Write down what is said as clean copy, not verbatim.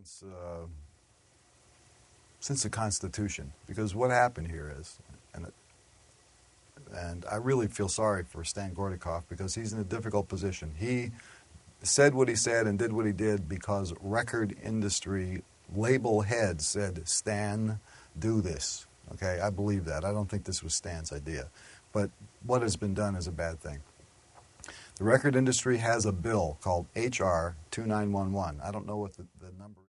since the Constitution, because what happened here is, and I really feel sorry for Stan Gordikoff because he's in a difficult position. He said what he said and did what he did because record industry label heads said, Stan, do this. Okay, I believe that. I don't think this was Stan's idea. But what has been done is a bad thing. The record industry has a bill called H.R. 2911. I don't know what the number